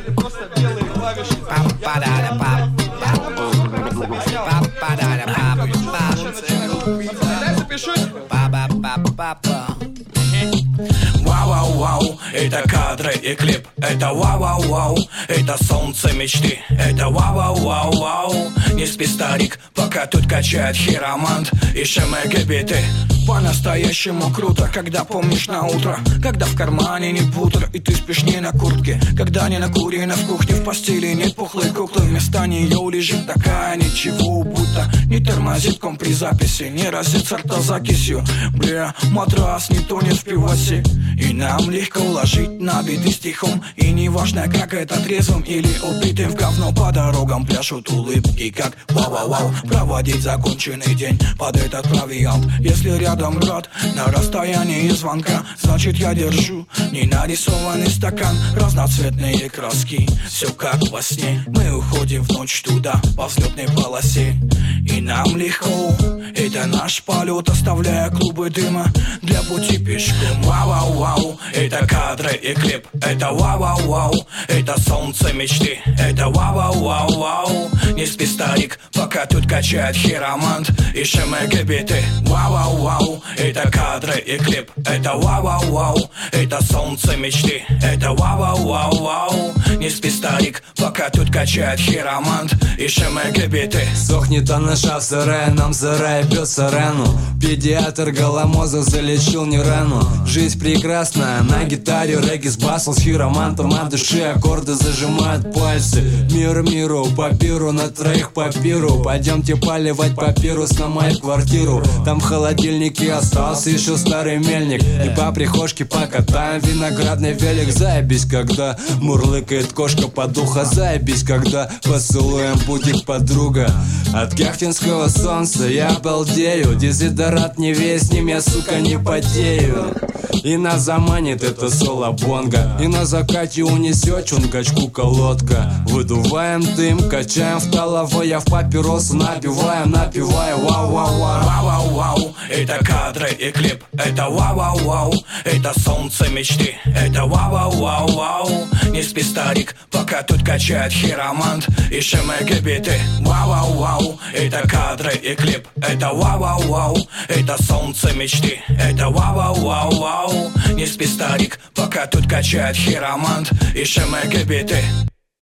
или просто белые клавиши. Дай запишусь. Вау-вау-вау, это кадры и клип. Это вау-вау-вау, это солнце мечты. Это вау-вау-вау-вау. Не спи, старик, пока тут качает хиромант и шемегебиты. По-настоящему круто, когда помнишь на утро, когда в кармане не путер и ты спишь не на куртке, когда не накурено в кухне, в постели нет пухлой куклы, вместо нее лежит такая ничего, будто не тормозит ком при записи, не разит сорта закисью. Бля, матрас не тонет в пивасе, и нам легко уложить набитый стихом, и неважно, как это трезвым или убитым в говно по дорогам пляшут улыбки, как вау-вау-вау. Проводить законченный день под этот провиант, если рядом брат на расстоянии звонка, значит я держу не нарисованный стакан, разноцветные краски, все как во сне. Мы уходим в ночь туда по взлетной полосе, и нам легко, это наш полет, оставляя клубы дыма для пути пешком. Вау-вау-вау, это кадры и клип. Это вау-вау-вау, это солнце мечты. Это вау-вау-вау-вау. Не спи, старик, пока тут качает хиромант и шемегебиты. Вау-вау-вау, это кадры и клип. Это вау-вау-вау, это солнце мечты. Это вау-вау-вау-вау. Не спи, старик, пока тут качает хиромант и шемегебиты. Сохнет она в сарае, нам сарай бьет сарену. Педиатр голомоза залечил нерану. Жизнь прекрасная, на гитаре регги с басом, с хиромантом от души аккорды зажимают пальцы. Мир миру, папиру на троих папиру. Пойдемте поливать папирус на мою квартиру. Там в холодильнике остался еще старый мельник. И по прихожке покатаем виноградный велик. Заебись, когда мурлыкает кошка под ухо. Заебись, когда поцелуем будет подруга. От кяхтинского солнца я балдею. Дезодорант не весь, ним я, сука, не потею. И нас заманит это соло-бонго, и на закате унесет чунгачку колодка. Выдуваем дым, качаем в головой, я в папиросу напиваем, напиваю. Вау-вау-вау. Вау-вау-вау, это кадры и клип. Это вау-вау-вау, это солнце мечты. Это вау-вау-вау-вау. Не спи, старик, пока тут качает хиромант и шемегебиты. Вау-вау-вау, это кадры и клип. Это вау-вау-вау, это солнце мечты. Это вау-вау-вау-вау. Не спи, старик, пока тут качает хиромант и шемегебиты.